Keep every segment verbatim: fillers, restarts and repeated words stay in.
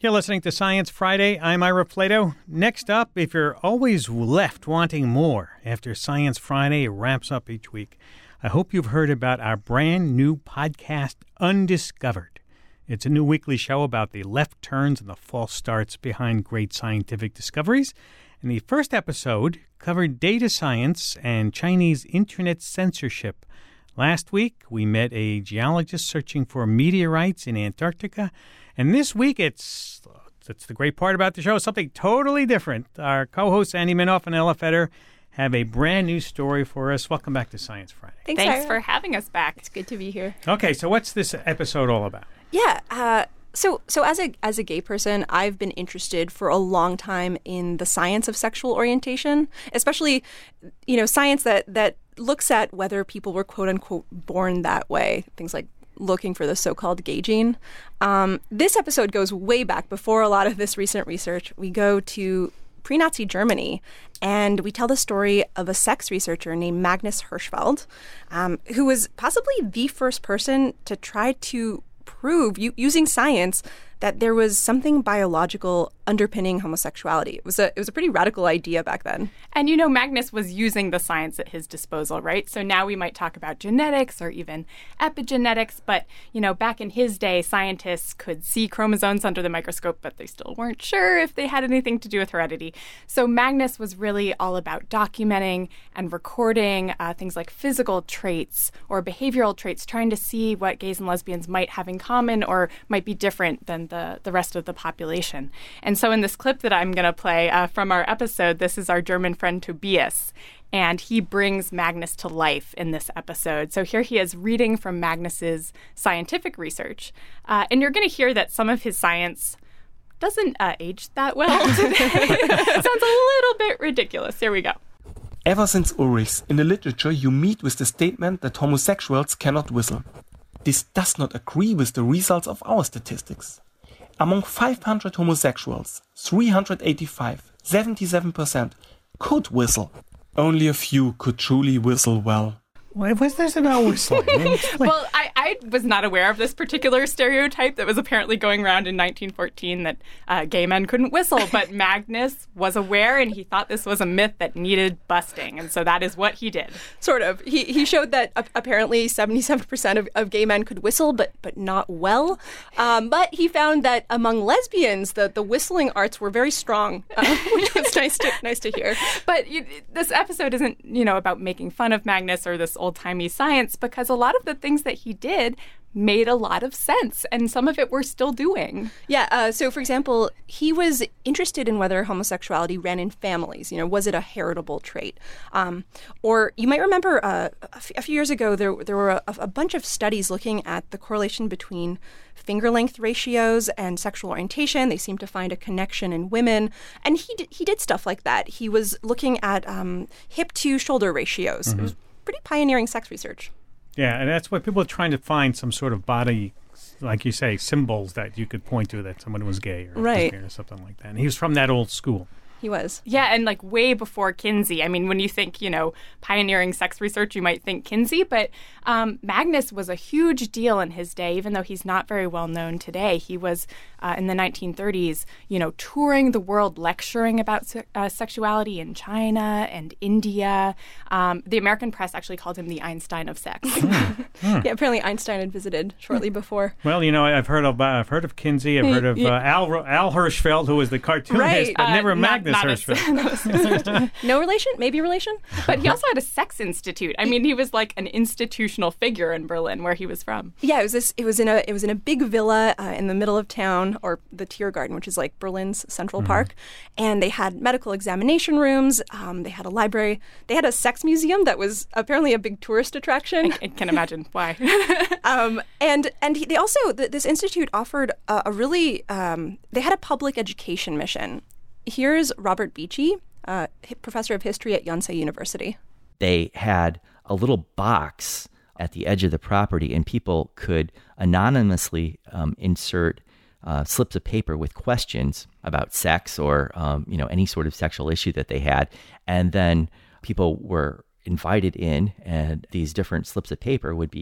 You're listening to Science Friday. I'm Ira Flato. Next up, if you're always left wanting more after Science Friday wraps up each week, I hope you've heard about our brand new podcast, Undiscovered. It's a new weekly show about the left turns and the false starts behind great scientific discoveries. And the first episode covered data science and Chinese internet censorship. Last week, we met a geologist searching for meteorites in Antarctica. And this week, it's, it's the great part about the show, something totally different. Our co-hosts, Andy Minoff and Ella Feder, have a brand new story for us. Welcome back to Science Friday. Thanks, Thanks for having us back. It's good to be here. Okay, so what's this episode all about? Yeah, uh, so so as a as a gay person, I've been interested for a long time in the science of sexual orientation, especially, you know, science that, that looks at whether people were quote-unquote born that way, things like looking for the so-called gay gene. Um, this episode goes way back before a lot of this recent research. We go to pre-Nazi Germany, and we tell the story of a sex researcher named Magnus Hirschfeld, um, who was possibly the first person to try to prove, u- using science, that there was something biological underpinning homosexuality. It was a it was a pretty radical idea back then. And, you know, Magnus was using the science at his disposal, right? So now we might talk about genetics or even epigenetics. But, you know, back in his day, scientists could see chromosomes under the microscope, but they still weren't sure if they had anything to do with heredity. So Magnus was really all about documenting and recording uh, things like physical traits or behavioral traits, trying to see what gays and lesbians might have in common or might be different than the, the rest of the population. And so in this clip that I'm going to play uh, from our episode, this is our German friend Tobias, and he brings Magnus to life in this episode. So here he is reading from Magnus's scientific research. Uh, and you're going to hear that some of his science doesn't uh, age that well today. Sounds a little bit ridiculous. Here we go. Ever since Ulrichs, in the literature you meet with the statement that homosexuals cannot whistle. This does not agree with the results of our statistics. Among five hundred homosexuals, three hundred eighty-five, seventy-seven percent, could whistle. Only a few could truly whistle well. What was this about whistling? Well, I, I was not aware of this particular stereotype that was apparently going around in nineteen fourteen that uh, gay men couldn't whistle. But Magnus was aware, and he thought this was a myth that needed busting. And so that is what he did. Sort of. He he showed that uh, apparently seventy-seven percent of, of gay men could whistle, but but not well. Um, but he found that among lesbians, the, the whistling arts were very strong, uh, which was nice to nice to hear. But you, this episode isn't, you know, about making fun of Magnus or this old-timey science, because a lot of the things that he did made a lot of sense, and some of it we're still doing. Yeah, uh, so for example, he was interested in whether homosexuality ran in families. You know, was it a heritable trait? Um, or you might remember uh, a, f- a few years ago, there there were a, a bunch of studies looking at the correlation between finger length ratios and sexual orientation. They seemed to find a connection in women, and he did, he did stuff like that. He was looking at um, hip to shoulder ratios. Mm-hmm. It was pretty pioneering sex research. Yeah, and that's what people are trying to find, some sort of body, like you say, symbols that you could point to that someone was gay or right. lesbian or something like that. And he was from that old school. He was. Yeah, and like way before Kinsey. I mean, when you think, you know, pioneering sex research, you might think Kinsey, but um, Magnus was a huge deal in his day, even though he's not very well known today. He was, uh, in the nineteen thirties, you know, touring the world, lecturing about se- uh, sexuality in China and India. Um, the American press actually called him the Einstein of sex. mm. Mm. Yeah, apparently Einstein had visited shortly before. Well, you know, I've heard of uh, I've heard of Kinsey, I've heard of uh, Al Al Hirschfeld, who was the cartoonist, right. but never uh, Magnus not, not Hirschfeld. No relation? Maybe relation? But he also had a sex institute. I mean, he was like an institutional figure in Berlin, where he was from. Yeah, it was this. It was in a. It was in a big villa uh, in the middle of town, or the Tiergarten, which is like Berlin's Central mm-hmm. Park, and they had medical examination rooms. Um, they had a library. They had a sex museum that was apparently a big tourist attraction. I, I can imagine why. um, and and he, they also th- this institute offered a, a really. Um, they had a public education mission. Here's Robert Beachy, uh, professor of history at Yonsei University. They had a little box at the edge of the property, and people could anonymously um, insert uh, slips of paper with questions about sex or um, you know any sort of sexual issue that they had, and then people were invited in, and these different slips of paper would be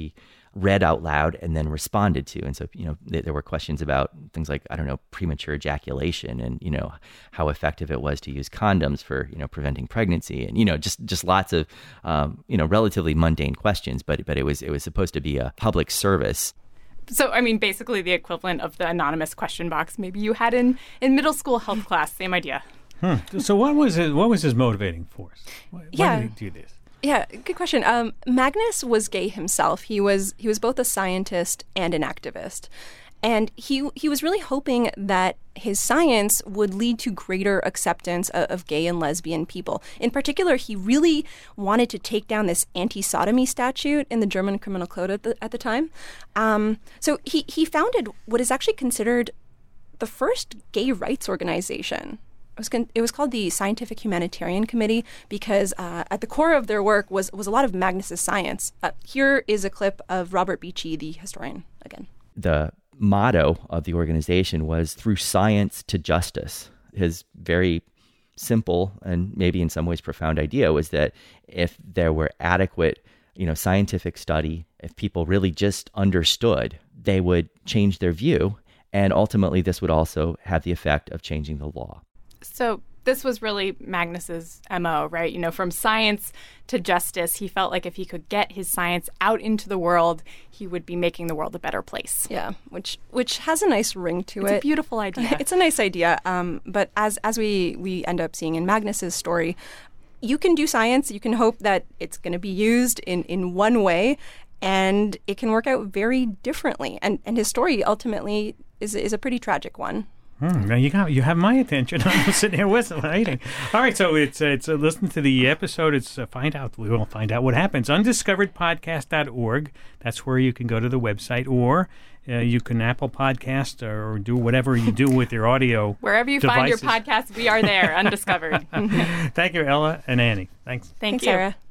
read out loud and then responded to. And so, you know, th- there were questions about things like, I don't know, premature ejaculation and, you know, how effective it was to use condoms for, you know, preventing pregnancy and, you know, just, just lots of, um, you know, relatively mundane questions, but, but it was, it was supposed to be a public service. So, I mean, basically the equivalent of the anonymous question box maybe you had in, in middle school health class, same idea. Hmm. So what was it, what was his motivating force? Why, yeah. why did he do this? Yeah, good question. Um, Magnus was gay himself. He was he was both a scientist and an activist. And he he was really hoping that his science would lead to greater acceptance of, of gay and lesbian people. In particular, he really wanted to take down this anti-sodomy statute in the German criminal code at the, at the time. Um, so he, he founded what is actually considered the first gay rights organization. It was, con- it was called the Scientific Humanitarian Committee because uh, at the core of their work was, was a lot of Magnus's science. Uh, here is a clip of Robert Beechey, the historian, again. The motto of the organization was through science to justice. His very simple and maybe in some ways profound idea was that if there were adequate, you know, scientific study, if people really just understood, they would change their view. And ultimately, this would also have the effect of changing the law. So this was really Magnus's M O, right? You know, from science to justice, he felt like if he could get his science out into the world, he would be making the world a better place. Yeah, which which has a nice ring to it's it. It's a beautiful idea. It's a nice idea. Um, but as as we, we end up seeing in Magnus's story, you can do science. You can hope that it's going to be used in, in one way, and it can work out very differently. And and his story ultimately is is a pretty tragic one. Hmm, now you got you have my attention. I'm sitting here waiting. All right, so it's uh, it's uh, listen to the episode. It's uh, find out. We will find out what happens. undiscovered podcast dot org. That's where you can go to the website, or uh, you can Apple Podcast or do whatever you do with your audio. Wherever you devices. find your podcast, we are there. Undiscovered. Thank you, Ella and Annie. Thanks. Thank Thanks, you, Sarah.